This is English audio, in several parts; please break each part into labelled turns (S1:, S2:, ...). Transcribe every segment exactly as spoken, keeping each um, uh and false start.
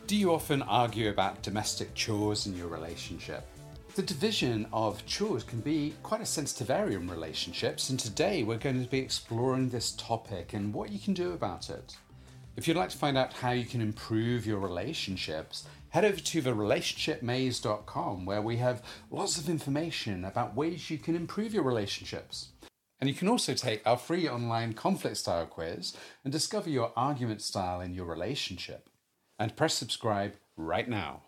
S1: Do you often argue about domestic chores in your relationship? The division of chores can be quite a sensitive area in relationships, and today we're going to be exploring this topic and what you can do about it. If you'd like to find out how you can improve your relationships, head over to the relationship maze dot com, where we have lots of information about ways you can improve your relationships. And you can also take our free online conflict style quiz and discover your argument style in your relationship. And press subscribe right now.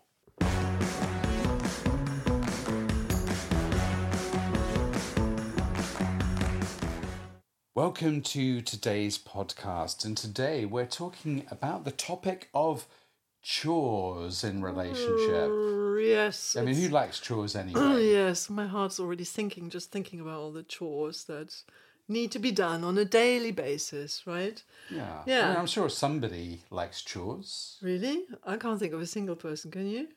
S1: Welcome to today's podcast, and today we're talking about the topic of chores in relationship.
S2: Uh, yes.
S1: I mean, who likes chores anyway?
S2: Yes, my heart's already sinking just thinking about all the chores that need to be done on a daily basis, right?
S1: Yeah.
S2: Yeah.
S1: I mean, I'm sure somebody likes chores.
S2: Really? I can't think of a single person, can you?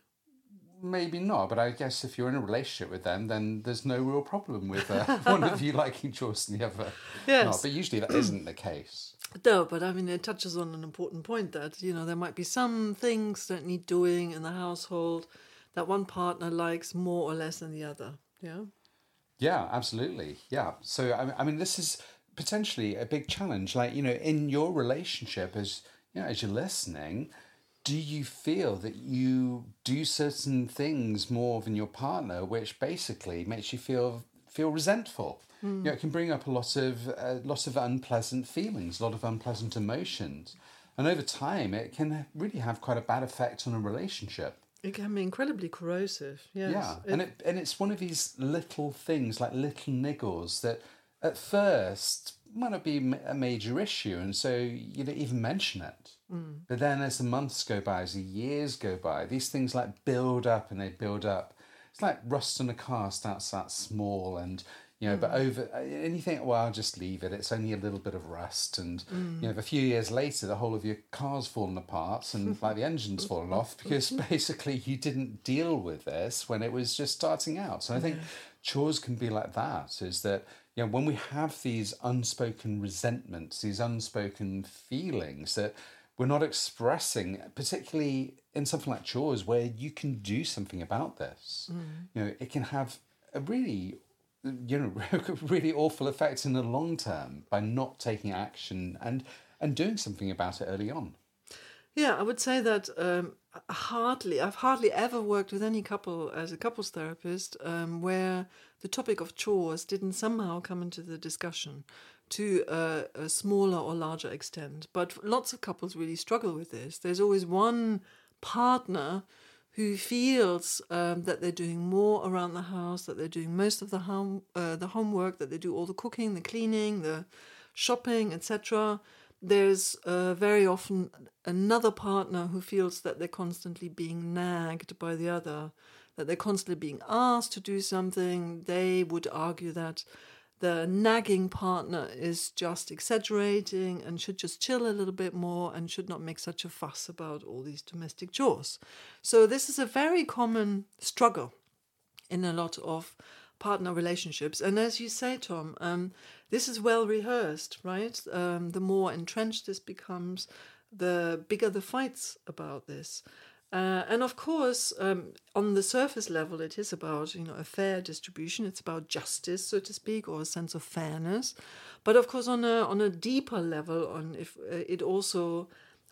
S1: Maybe not, but I guess if you're in a relationship with them, then there's no real problem with uh, one of you liking chores and the other
S2: Yes.
S1: not. But usually that isn't the case.
S2: No, but I mean, it touches on an important point that, you know, there might be some things that need doing in the household that one partner likes more or less than the other, yeah?
S1: Yeah, absolutely. Yeah. So, I I mean, this is potentially a big challenge. Like, you know, in your relationship, as you know, as you're listening, do you feel that you do certain things more than your partner, which basically makes you feel feel resentful? Mm. You know, it can bring up a lot of uh, lots of unpleasant feelings, a lot of unpleasant emotions, and over time, it can really have quite a bad effect on a relationship.
S2: It can be incredibly corrosive, yes.
S1: Yeah,
S2: It-
S1: and it and it's one of these little things, like little niggles, that at first might not be ma- a major issue, and so you don't even mention it. Mm. But then as the months go by, as the years go by, these things like build up and they build up. It's like rust on a car starts out small, and you know, mm. but over, and you think, well, I'll just leave it. It's only a little bit of rust, and mm. you know, a few years later, the whole of your car's fallen apart, and like the engine's fallen off because basically you didn't deal with this when it was just starting out. So I think yeah. chores can be like that. Is that you know, when we have these unspoken resentments, these unspoken feelings that we're not expressing, particularly in something like chores, where you can do something about this. Mm. You know, it can have a really you know, really awful effects in the long term by not taking action and and doing something about it early on.
S2: Yeah, I would say that um, hardly, I've hardly ever worked with any couple as a couples therapist um, where the topic of chores didn't somehow come into the discussion to a, a smaller or larger extent. But lots of couples really struggle with this. There's always one partner who feels um, that they're doing more around the house, that they're doing most of the home, uh, the homework, that they do all the cooking, the cleaning, the shopping, et cetera. There's uh, very often another partner who feels that they're constantly being nagged by the other, that they're constantly being asked to do something. They would argue that the nagging partner is just exaggerating and should just chill a little bit more and should not make such a fuss about all these domestic chores. So this is a very common struggle in a lot of partner relationships. And as you say, Tom, um, this is well rehearsed, right? Um, the more entrenched this becomes, the bigger the fights about this. Uh, and of course, um, on the surface level, it is about, you know, a fair distribution. It's about justice, so to speak, or a sense of fairness. But of course, on a on a deeper level, on if uh, it also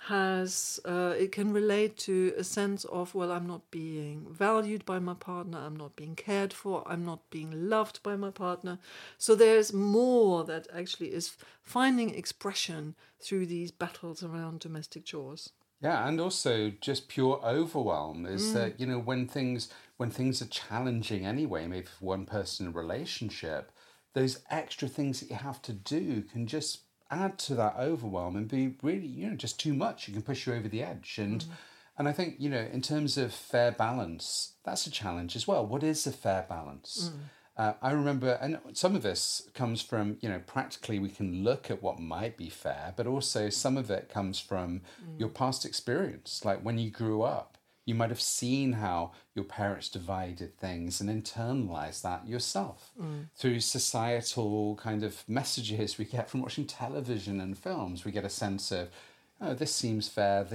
S2: has, uh, it can relate to a sense of, well, I'm not being valued by my partner. I'm not being cared for. I'm not being loved by my partner. So there's more that actually is finding expression through these battles around domestic chores.
S1: Yeah, and also just pure overwhelm is mm. that, you know, when things when things are challenging anyway, maybe for one person in a relationship, those extra things that you have to do can just add to that overwhelm and be really, you know, just too much. It can push you over the edge. And mm. and I think, you know, in terms of fair balance, that's a challenge as well. What is a fair balance? Mm. Uh, I remember, and some of this comes from, you know, practically we can look at what might be fair, but also some of it comes from mm. your past experience. Like when you grew up, you might have seen how your parents divided things and internalized that yourself mm. through societal kind of messages we get from watching television and films. We get a sense of, oh, this seems fair, this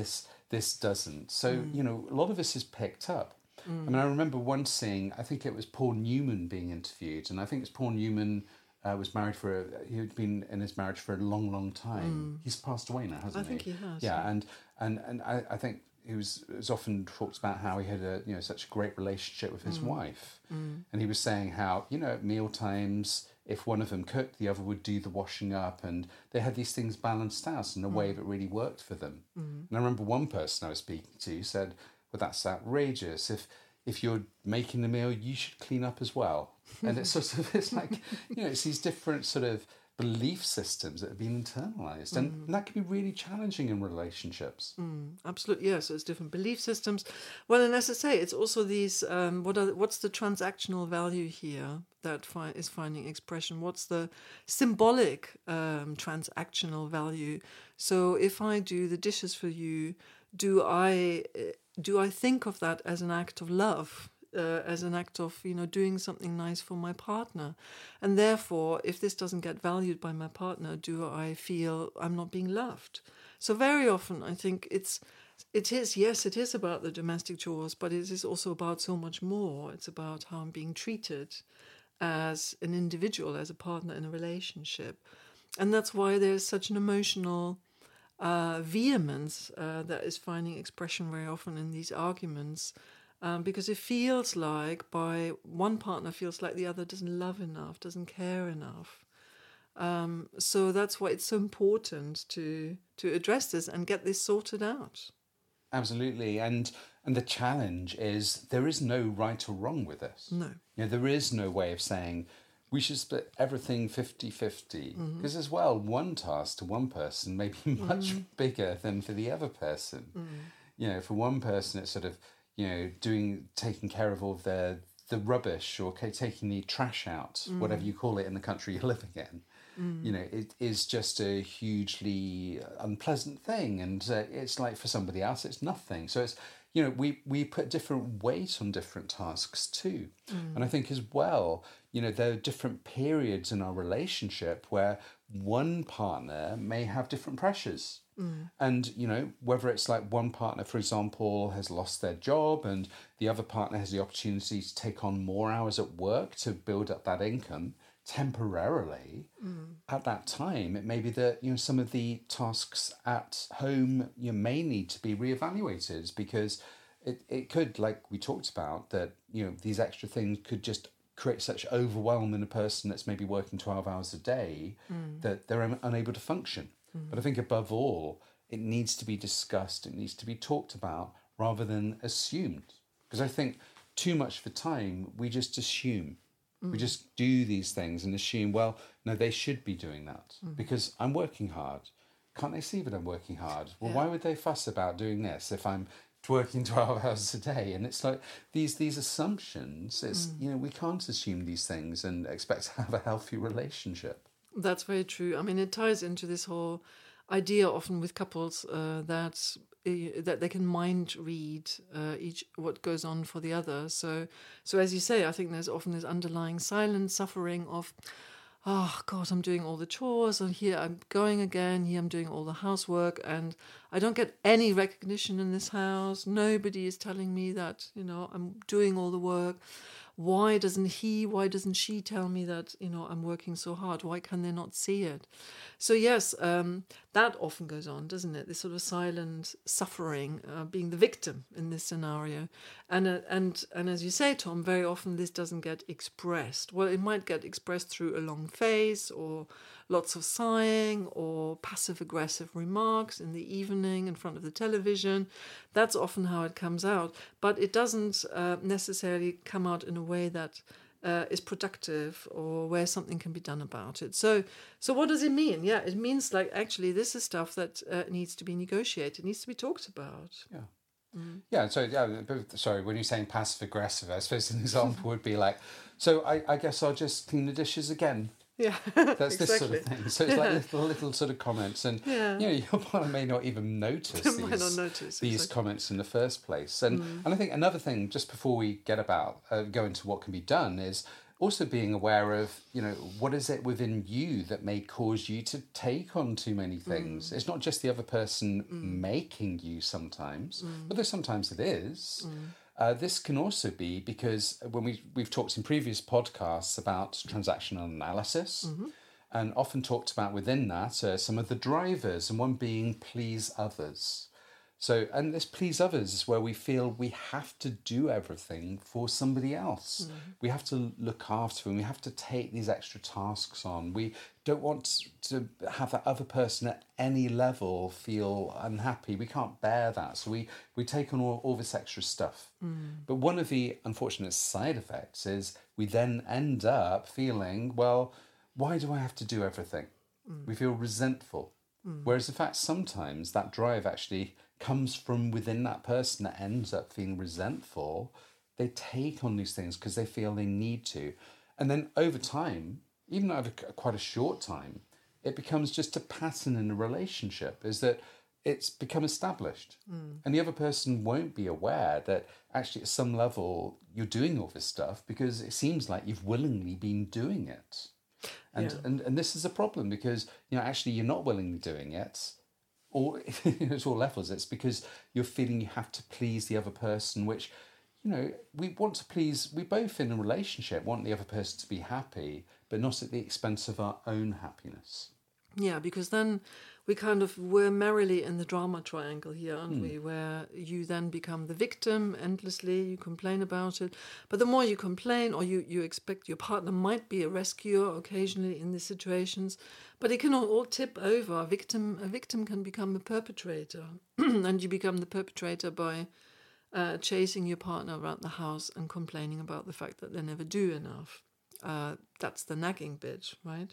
S1: this doesn't. So, mm. you know, a lot of this is picked up. Mm. I mean, I remember once seeing, I think it was Paul Newman being interviewed, and I think it's Paul Newman uh, was married for, a, he had been in his marriage for a long, long time. Mm. He's passed away now, hasn't
S2: I
S1: he?
S2: think he has.
S1: Yeah, yeah. and and, and I, I think he was, it was often talked about how he had a, you know, such a great relationship with his mm. wife. Mm. And he was saying how, you know, at meal times, if one of them cooked, the other would do the washing up, and they had these things balanced out in a mm. way that really worked for them. Mm. And I remember one person I was speaking to said, well, that's outrageous. If if you're making the meal, you should clean up as well. And it's sort of, it's like, you know, it's these different sort of belief systems that have been internalized. And, mm. and that can be really challenging in relationships.
S2: Mm, absolutely, yes. So it's different belief systems. Well, and as I say, it's also these, um, what are what's the transactional value here that fi- is finding expression? What's the symbolic um, transactional value? So if I do the dishes for you, do I... Uh, Do I think of that as an act of love, uh, as an act of, you know, doing something nice for my partner? And therefore, if this doesn't get valued by my partner, do I feel I'm not being loved? So very often, I think it's, it is, yes, it is about the domestic chores, but it is also about so much more. It's about how I'm being treated as an individual, as a partner in a relationship. And that's why there's such an emotional Uh, vehemence uh, that is finding expression very often in these arguments, um, because it feels like by one partner feels like the other doesn't love enough, doesn't care enough. Um, so that's why it's so important to to address this and get this sorted out.
S1: Absolutely, and and the challenge is there is no right or wrong with this.
S2: No,
S1: you know, there is no way of saying we should split everything fifty-fifty. Mm-hmm. Because as well, one task to one person may be much mm-hmm. bigger than for the other person. Mm-hmm. You know, for one person, it's sort of, you know, doing, taking care of all the, the rubbish or taking the trash out, mm-hmm. whatever you call it in the country you're living in. Mm-hmm. You know, it is just a hugely unpleasant thing. And uh, it's like for somebody else, it's nothing. So it's, you know, we, we put different weight on different tasks too. Mm. And I think as well, you know, there are different periods in our relationship where one partner may have different pressures. Mm. And, you know, whether it's like one partner, for example, has lost their job and the other partner has the opportunity to take on more hours at work to build up that income temporarily, mm. at that time, it may be that, you know, some of the tasks at home, you know, may need to be reevaluated because it, it could, like we talked about, that, you know, these extra things could just create such overwhelm in a person that's maybe working twelve hours a day mm. that they're un- unable to function. Mm. But I think above all, it needs to be discussed, it needs to be talked about rather than assumed. Because I think too much of the time we just assume. Mm. We just do these things and assume, well, no, they should be doing that mm. because I'm working hard. Can't they see that I'm working hard? Well, yeah. Why would they fuss about doing this if I'm working twelve hours a day? And it's like these these assumptions, it's, mm. you know, we can't assume these things and expect to have a healthy relationship.
S2: That's very true. I mean, it ties into this whole idea often with couples uh, that uh, that they can mind read uh, each what goes on for the other. So, so as you say, I think there's often this underlying silent suffering of, oh God, I'm doing all the chores, and here I'm going again, here I'm doing all the housework, and I don't get any recognition in this house. Nobody is telling me that, you know, I'm doing all the work. Why doesn't he, why doesn't she tell me that, you know, I'm working so hard? Why can they not see it? So yes, um, that often goes on, doesn't it? This sort of silent suffering, uh, being the victim in this scenario. And, uh, and, and as you say, Tom, very often this doesn't get expressed. Well, it might get expressed through a long face or lots of sighing or passive-aggressive remarks in the evening in front of the television. That's often how it comes out. But it doesn't uh, necessarily come out in a way that uh, is productive or where something can be done about it. So so what does it mean? Yeah, it means like actually this is stuff that uh, needs to be negotiated, needs to be talked about.
S1: Yeah. Mm. Yeah, so, yeah, sorry, when you're saying passive-aggressive, I suppose an example would be like, so I, I guess I'll just clean the dishes again.
S2: Yeah,
S1: that's
S2: exactly.
S1: This sort of thing. So it's
S2: yeah.
S1: like little, little sort of comments, and
S2: yeah.
S1: you know, your partner may not even notice these,
S2: might not notice,
S1: these
S2: exactly.
S1: comments in the first place. And mm. and I think another thing, just before we get about uh, go into what can be done, is also being aware of, you know, what is it within you that may cause you to take on too many things. Mm. It's not just the other person mm. making you sometimes, mm. although sometimes it is. Mm. Uh, this can also be because when we, we've talked in previous podcasts about transactional analysis, mm-hmm. and often talked about within that uh, some of the drivers, and one being please others. So, and this please others is where we feel we have to do everything for somebody else. Mm-hmm. We have to look after them. We have to take these extra tasks on. We don't want to have that other person at any level feel unhappy. We can't bear that. So we, we take on all, all this extra stuff. Mm. But one of the unfortunate side effects is we then end up feeling, well, why do I have to do everything? Mm. We feel resentful. Mm. Whereas in fact, sometimes that drive actually comes from within that person that ends up feeling resentful. They take on these things because they feel they need to. And then over time, even over quite a short time, it becomes just a pattern in a relationship, is that it's become established. Mm. And the other person won't be aware that actually at some level you're doing all this stuff because it seems like you've willingly been doing it. And, yeah. and and this is a problem because, you know, actually you're not willingly doing it. Or at all levels, it's because you're feeling you have to please the other person, which, you know, we want to please, we both in a relationship want the other person to be happy, but not at the expense of our own happiness.
S2: Yeah, because then we kind of, we're merrily in the drama triangle here, aren't mm. we? Where you then become the victim endlessly, you complain about it. But the more you complain, or you, you expect your partner might be a rescuer occasionally in these situations, but it can all, all tip over. A victim, a victim can become a perpetrator, and you become the perpetrator by uh, chasing your partner around the house and complaining about the fact that they never do enough. Uh, that's the nagging bit, right?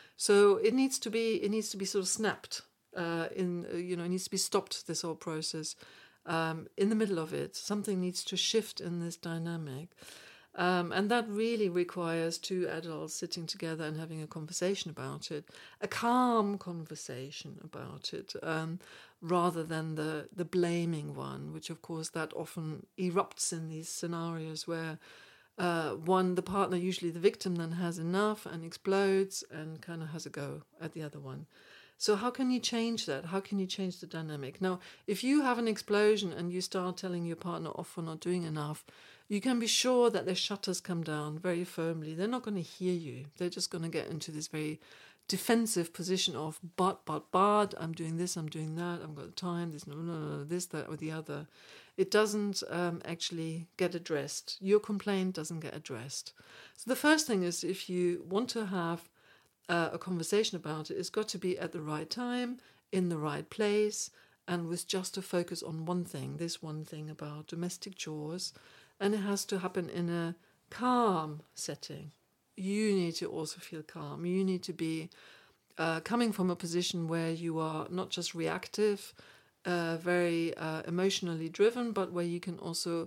S2: So it needs to be it needs to be sort of snapped uh, in uh, you know it needs to be stopped, this whole process um, in the middle of it. Something needs to shift in this dynamic, um, and that really requires two adults sitting together and having a conversation about it, a calm conversation about it, um, rather than the the blaming one, which of course that often erupts in these scenarios where. Uh, one, the partner, usually the victim, then has enough and explodes and kind of has a go at the other one. So how can you change that? How can you change the dynamic? Now, if you have an explosion and you start telling your partner off for not doing enough, you can be sure that their shutters come down very firmly. They're not going to hear you. They're just going to get into this very defensive position of, but, but, but, I'm doing this, I'm doing that, I've got the time, this, no, no, no, this, that, or the other. It doesn't um, actually get addressed. Your complaint doesn't get addressed. So the first thing is, if you want to have uh, a conversation about it, it's got to be at the right time, in the right place, and with just a focus on one thing, this one thing about domestic chores, and it has to happen in a calm setting. You need to also feel calm. You need to be uh, coming from a position where you are not just reactive, uh, very uh, emotionally driven, but where you can also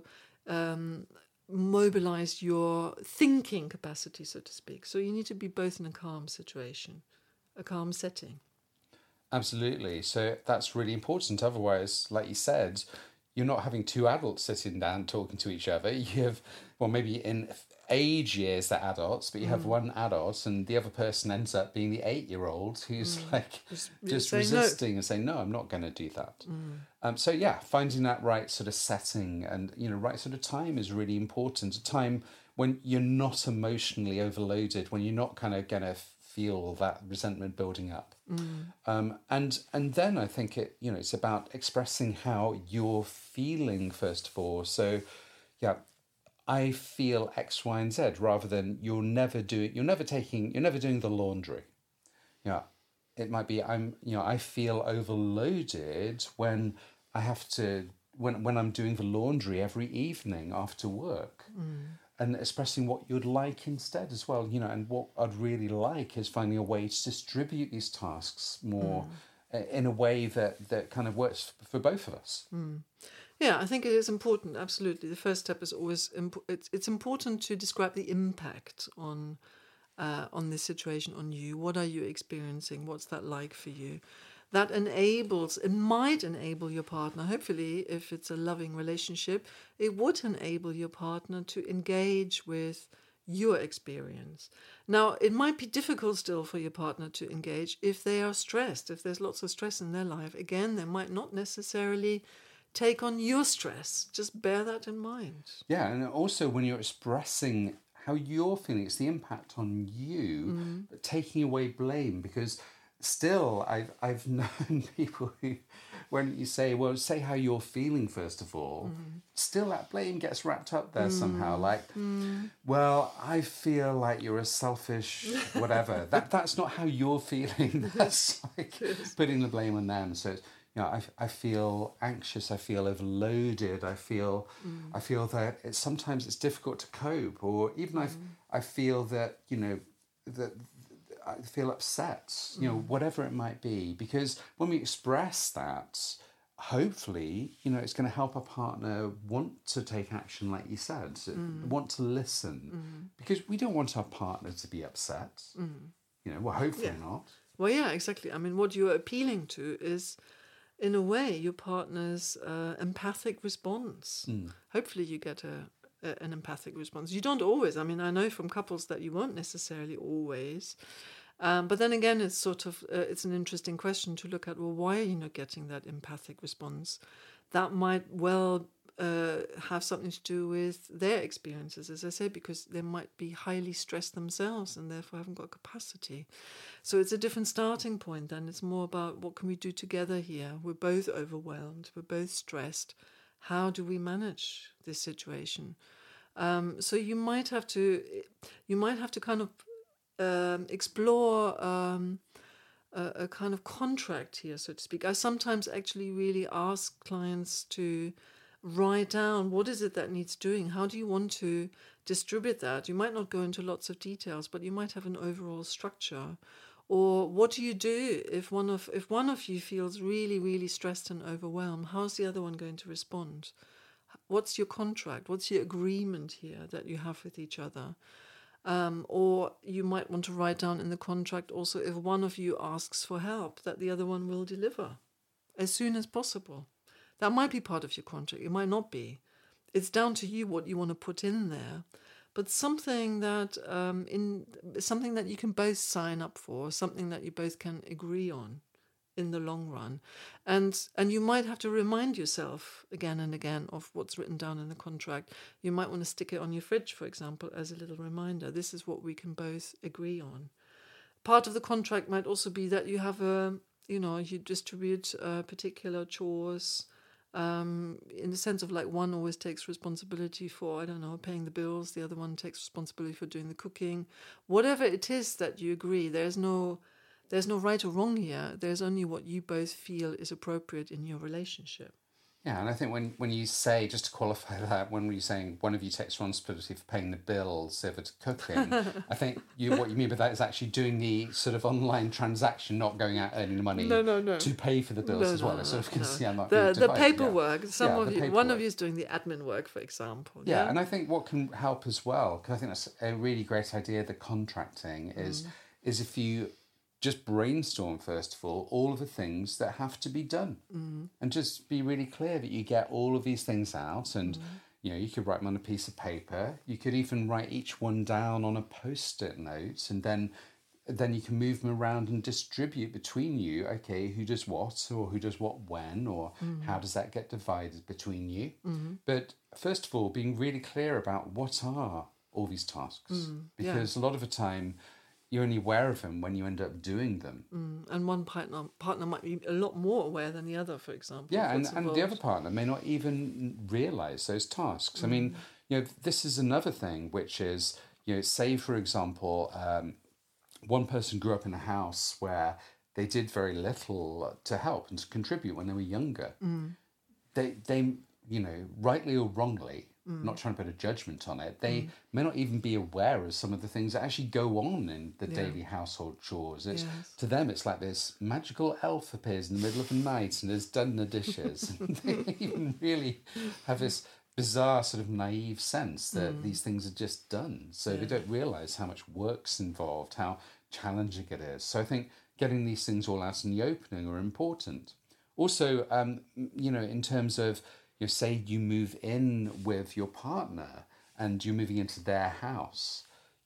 S2: um, mobilize your thinking capacity, so to speak. So you need to be both in a calm situation, a calm setting.
S1: Absolutely. So that's really important. Otherwise, like you said, you're not having two adults sitting down talking to each other. You have, well, maybe in age years they're adults, but you have mm. one adult and the other person ends up being the eight-year-old who's mm. like just, just resisting no. and saying, no, I'm not going to do that. Mm. Um, so yeah, finding that right sort of setting and, you know, right sort of time is really important. A time when you're not emotionally overloaded, when you're not kind of going to feel that resentment building up. Mm. Um, and and then I think it, you know, it's about expressing how you're feeling first of all. So yeah, I feel X, Y, and Z, rather than you're never doing, you're never taking, you're never doing the laundry. Yeah, it might be I'm, you know, I feel overloaded when I have to, when when I'm doing the laundry every evening after work. Mm. And expressing what you'd like instead as well, you know, and what I'd really like is finding a way to distribute these tasks more mm. in a way that, that kind of works for both of us.
S2: Mm. Yeah, I think it is important, absolutely. The first step is always, imp- it's, it's important to describe the impact on uh, on this situation on you. What are you experiencing? What's that like for you? That enables, it might enable your partner, hopefully, if it's a loving relationship, it would enable your partner to engage with your experience. Now, it might be difficult still for your partner to engage if they are stressed, if there's lots of stress in their life. Again, they might not necessarily take on your stress. Just bear that in mind.
S1: Yeah, and also when you're expressing how you're feeling, it's the impact on you, mm. but taking away blame, because still I've, I've known people who, when you say, well, say how you're feeling first of all, mm. still that blame gets wrapped up there mm. somehow. Like, mm. well, I feel like you're a selfish whatever. that That's not how you're feeling. That's like putting the blame on them. So, you know, I, I feel anxious, I feel overloaded, I feel mm. I feel that it's, sometimes it's difficult to cope, or even mm. I I feel that, you know, that I feel upset, you know, mm. whatever it might be. Because when we express that, hopefully, you know, it's going to help our partner want to take action, like you said, mm. want to listen. Mm. Because we don't want our partner to be upset, mm. you know, well, hopefully
S2: yeah.
S1: not.
S2: Well, yeah, exactly. I mean, what you're appealing to is, in a way, your partner's uh, empathic response. Mm. Hopefully you get a, a an empathic response. You don't always. I mean, I know from couples that you won't necessarily always. Um, but then again, it's sort of, uh, it's an interesting question to look at, well, why are you not getting that empathic response? That might well uh, have something to do with their experiences, as I said, because they might be highly stressed themselves and therefore haven't got capacity. So it's a different starting point then. It's more about what can we do together here? We're both overwhelmed. We're both stressed. How do we manage this situation? Um, so you might have to, you might have to kind of um, explore um, a, a kind of contract here, so to speak. I sometimes actually really ask clients to write down what is it that needs doing. How do you want to distribute that? You might not go into lots of details, but you might have an overall structure. Or what do you do if one of if one of you feels really, really stressed and overwhelmed? How's the other one going to respond? What's your contract? What's your agreement here that you have with each other? Um, or you might want to write down in the contract also, if one of you asks for help, that the other one will deliver as soon as possible. That might be part of your contract. It might not be. It's down to you what you want to put in there. But something that um, in something that you can both sign up for, something that you both can agree on in the long run. And and you might have to remind yourself again and again of what's written down in the contract. You might want to stick it on your fridge, for example, as a little reminder. This is what we can both agree on. Part of the contract might also be that you have a, you know, you distribute uh, particular chores, Um, in the sense of like one always takes responsibility for, I don't know, paying the bills, the other one takes responsibility for doing the cooking. Whatever it is that you agree, there's no there's no right or wrong here. There's only what you both feel is appropriate in your relationship.
S1: Yeah, and I think when, when you say, just to qualify that, when you're saying one of you takes responsibility for paying the bills over to cooking, I think you what you mean by that is actually doing the sort of online transaction, not going out earning the money
S2: no, no, no.
S1: to pay for the bills
S2: no,
S1: as well.
S2: No,
S1: I sort of can
S2: no.
S1: see I'm not
S2: the, the
S1: divided,
S2: paperwork.
S1: Yeah.
S2: Some
S1: yeah,
S2: of you,
S1: paperwork.
S2: one of you is doing the admin work, for example.
S1: Yeah,
S2: yeah?
S1: and I think what can help as well, because I think that's a really great idea, the contracting, is mm. is if you just brainstorm, first of all, all of the things that have to be done. Mm. And just be really clear that you get all of these things out. And, mm. you know, you could write them on a piece of paper. You could even write each one down on a Post-it note. And then then you can move them around and distribute between you. Okay, who does what, or who does what when, or mm. how does that get divided between you? Mm. But first of all, being really clear about what are all these tasks. Mm. Because yeah. a lot of the time, you're only aware of them when you end up doing them.
S2: Mm, and one partner partner might be a lot more aware than the other, for example.
S1: Yeah, and, and the other partner may not even realise those tasks. Mm. I mean, you know, this is another thing, which is, you know, say, for example, um, one person grew up in a house where they did very little to help and to contribute when they were younger. Mm. They, they, you know, rightly or wrongly, Mm. not trying to put a judgment on it, they mm. may not even be aware of some of the things that actually go on in the yeah. daily household chores. It's, yes. To them, it's like this magical elf appears in the middle of the night and has done the dishes. And they don't even really have this bizarre sort of naive sense that mm. these things are just done. So yeah. they don't realise how much work's involved, how challenging it is. So I think getting these things all out in the opening are important. Also, um, you know, in terms of, you know, say you move in with your partner and you're moving into their house.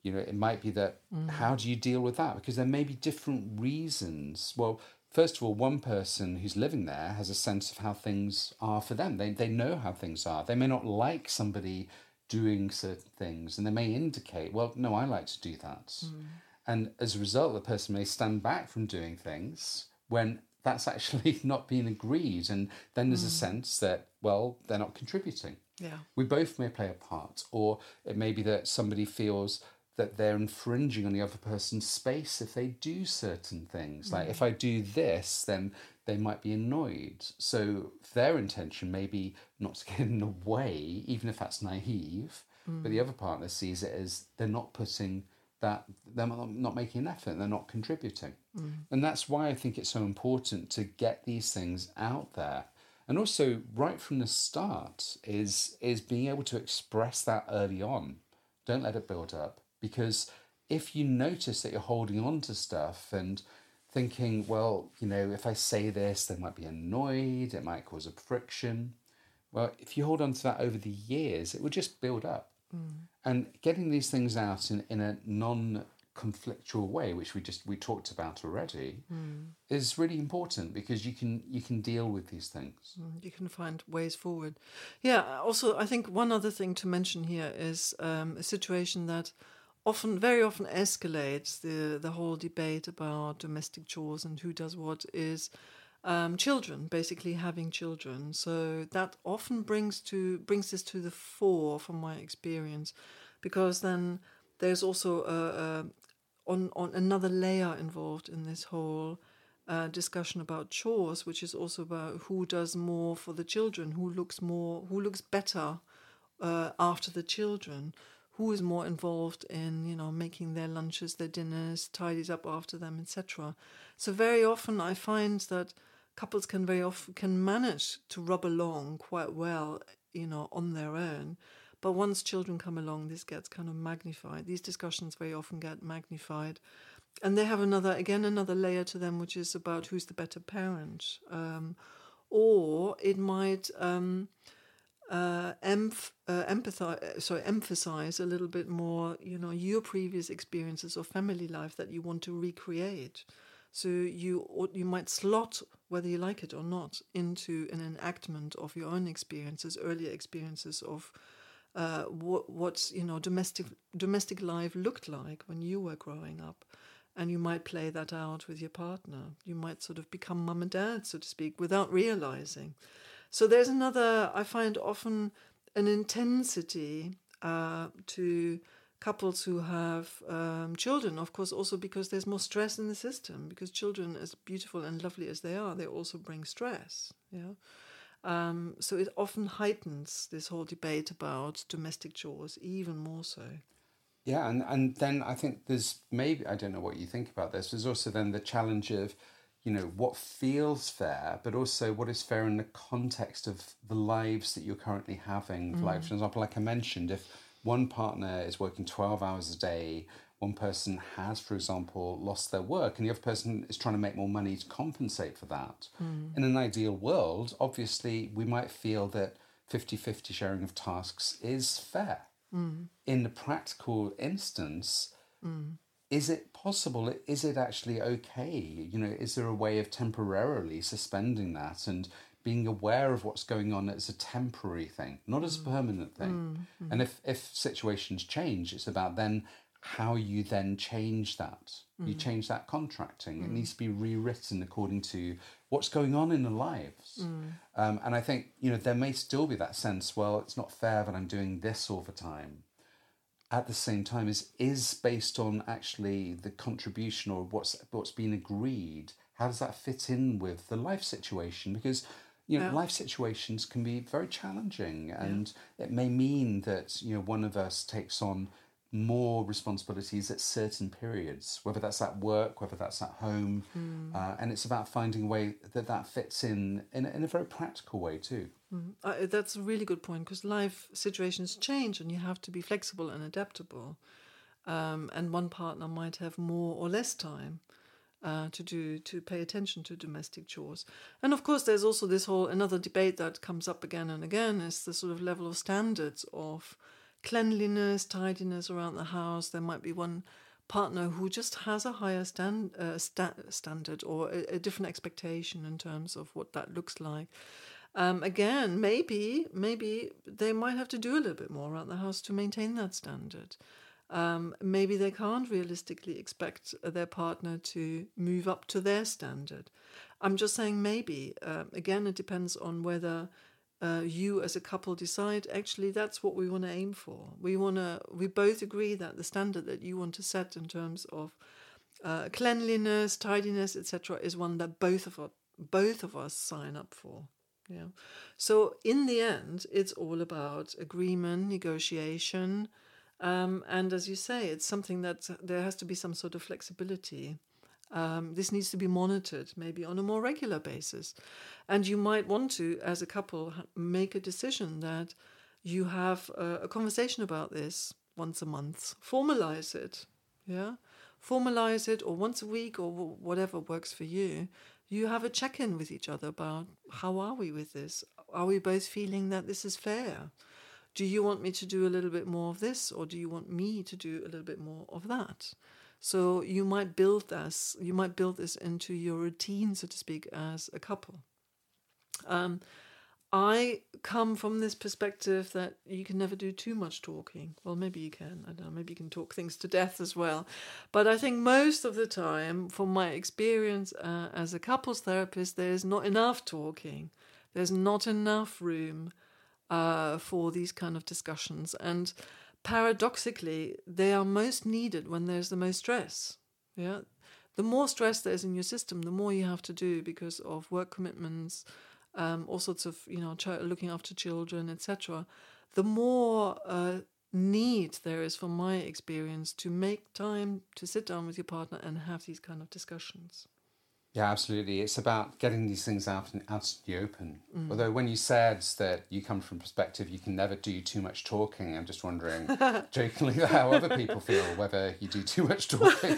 S1: You know, it might be that, mm. how do you deal with that? Because there may be different reasons. Well, first of all, one person who's living there has a sense of how things are for them. They, they know how things are. They may not like somebody doing certain things, and they may indicate, well, no, I like to do that. Mm. And as a result, the person may stand back from doing things when that's actually not being agreed. And then there's mm. a sense that, well, they're not contributing.
S2: Yeah.
S1: We both may play a part. Or it may be that somebody feels that they're infringing on the other person's space if they do certain things. Mm. Like, if I do this, then they might be annoyed. So their intention may be not to get in the way, even if that's naive. Mm. But the other partner sees it as they're not putting that, they're not making an effort, they're not contributing. Mm. And that's why I think it's so important to get these things out there. And also, right from the start, is is being able to express that early on. Don't let it build up. Because if you notice that you're holding on to stuff and thinking, well, you know, if I say this, they might be annoyed, it might cause a friction. Well, if you hold on to that over the years, it will just build up. Mm. And getting these things out in, in a non-conflictual way, which we just we talked about already, mm. is really important, because you can you can deal with these things.
S2: Mm, you can find ways forward. Yeah, also, I think one other thing to mention here is um, a situation that often, very often escalates the, the whole debate about domestic chores and who does what is um, children, basically having children. So that often brings to brings this to the fore from my experience, because then there's also a, a, on, on another layer involved in this whole uh, discussion about chores, which is also about who does more for the children, who looks more, who looks better uh, after the children. Who is more involved in, you know, making their lunches, their dinners, tidies up after them, et cetera. So very often I find that couples can very often can manage to rub along quite well, you know, on their own. But once children come along, this gets kind of magnified. These discussions very often get magnified. And they have another, again, another layer to them, which is about who's the better parent. Um, or it might... Um, Uh, emph- uh, empathize, sorry, emphasize a little bit more, you know, your previous experiences of family life that you want to recreate. So you you might slot, whether you like it or not, into an enactment of your own experiences, earlier experiences of uh, what what's you know domestic domestic life looked like when you were growing up, and you might play that out with your partner. You might sort of become mum and dad, so to speak, without realizing. So there's another, I find often an intensity uh, to couples who have um, children, of course, also because there's more stress in the system, because children, as beautiful and lovely as they are, they also bring stress. Yeah. Um, so it often heightens this whole debate about domestic chores even more so.
S1: Yeah, and, and then I think there's maybe, I don't know what you think about this, there's also then the challenge of, you know, what feels fair, but also what is fair in the context of the lives that you're currently having. Mm. Like, for example, like I mentioned, if one partner is working twelve hours a day, one person has, for example, lost their work, and the other person is trying to make more money to compensate for that. Mm. In an ideal world, obviously, we might feel that fifty-fifty sharing of tasks is fair. Mm. In the practical instance, mm. is it possible? Is it actually okay? You know, is there a way of temporarily suspending that and being aware of what's going on as a temporary thing, not as a permanent thing? Mm-hmm. And if, if situations change, it's about then how you then change that. Mm. You change that contracting. Mm. It needs to be rewritten according to what's going on in the lives. Mm. Um, and I think, you know, there may still be that sense, well, it's not fair that I'm doing this all the time. At the same time, is is based on actually the contribution or what's what's been agreed. How does that fit in with the life situation? Because, you know, yeah. life situations can be very challenging, and yeah. it may mean that, you know, one of us takes on more responsibilities at certain periods, whether that's at work, whether that's at home, mm. uh, and it's about finding a way that that fits in in, in a very practical way too.
S2: Mm. Uh, that's a really good point, because life situations change and you have to be flexible and adaptable. Um, and one partner might have more or less time uh, to do to pay attention to domestic chores. And of course, there's also this whole another debate that comes up again and again is the sort of level of standards of cleanliness, tidiness around the house. There might be one partner who just has a higher stand, uh, sta- standard or a, a different expectation in terms of what that looks like. Um, again, maybe maybe they might have to do a little bit more around the house to maintain that standard. Um, maybe they can't realistically expect their partner to move up to their standard. I'm just saying maybe. Uh, again, it depends on whether uh, you as a couple decide, actually, that's what we want to aim for. We want to. We both agree that the standard that you want to set in terms of uh, cleanliness, tidiness, et cetera, is one that both of us, both of us sign up for. Yeah. So in the end, it's all about agreement, negotiation. Um, and as you say, it's something that there has to be some sort of flexibility. Um, this needs to be monitored, maybe on a more regular basis. And you might want to, as a couple, make a decision that you have a, a conversation about this once a month. Formalize it, yeah? Formalize it, or once a week, or whatever works for you. You have a check-in with each other about how are we with this? Are we both feeling that this is fair? Do you want me to do a little bit more of this, or do you want me to do a little bit more of that? So you might build this, you might build this into your routine, so to speak, as a couple. Um, I come from this perspective that you can never do too much talking. Well, maybe you can. I don't know. Maybe you can talk things to death as well. But I think most of the time, from my experience uh, as a couples therapist, there's not enough talking. There's not enough room uh, for these kind of discussions. And paradoxically, they are most needed when there's the most stress. Yeah, the more stress there is in your system, the more you have to do because of work commitments, um, all sorts of, you know, ch- looking after children, et cetera. The more uh, need there is, from my experience, to make time to sit down with your partner and have these kind of discussions.
S1: Yeah, absolutely. It's about getting these things out and out in the open. Mm. Although when you said that you come from perspective, you can never do too much talking, I'm just wondering, jokingly, how other people feel, whether you do too much talking.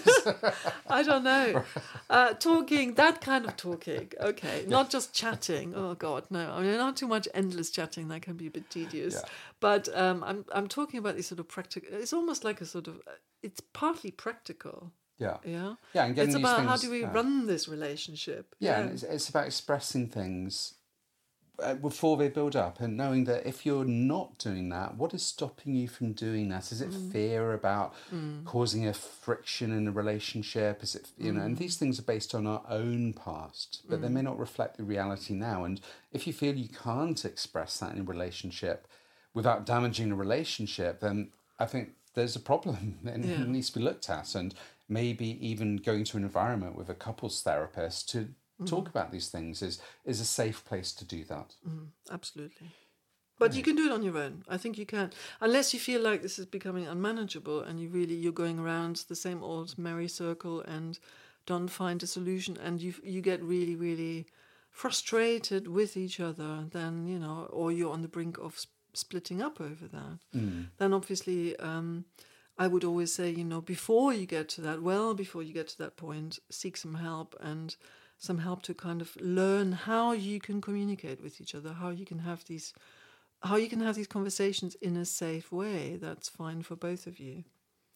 S2: I don't know. Uh, talking, that kind of talking, okay. Not just chatting. Oh, God, no. I mean, not too much endless chatting. That can be a bit tedious. Yeah. But um, I'm I'm talking about these sort of practical, it's almost like a sort of, it's partly practical.
S1: Yeah.
S2: Yeah.
S1: Yeah. And getting
S2: it's
S1: these
S2: about
S1: things,
S2: how do we
S1: yeah.
S2: run this relationship.
S1: Yeah,
S2: yeah.
S1: and it's, it's about expressing things uh, before they build up, and knowing that if you're not doing that, what is stopping you from doing that? Is it mm. fear about mm. causing a friction in a relationship? Is it, you mm. know, and these things are based on our own past, but mm. they may not reflect the reality now. And if you feel you can't express that in a relationship without damaging the relationship, then I think there's a problem and yeah. it needs to be looked at. And maybe even going to an environment with a couples therapist to mm. talk about these things is is a safe place to do that.
S2: Mm, absolutely. But right. you can do it on your own. I think you can. Unless you feel like this is becoming unmanageable and you really, you're going around the same old merry circle and don't find a solution and you you get really, really frustrated with each other, then, you know, or you're on the brink of sp- splitting up over that, mm. then obviously... Um, I would always say, you know, before you get to that, well, before you get to that point, seek some help and some help to kind of learn how you can communicate with each other, how you can have these, how you can have these conversations in a safe way that's fine for both of you.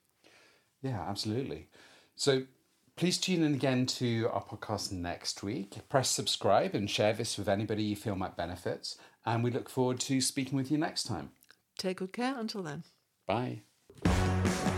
S1: Yeah, absolutely. So please tune in again to our podcast next week. Press subscribe and share this with anybody you feel might benefit. And we look forward to speaking with you next time.
S2: Take good care until then.
S1: Bye.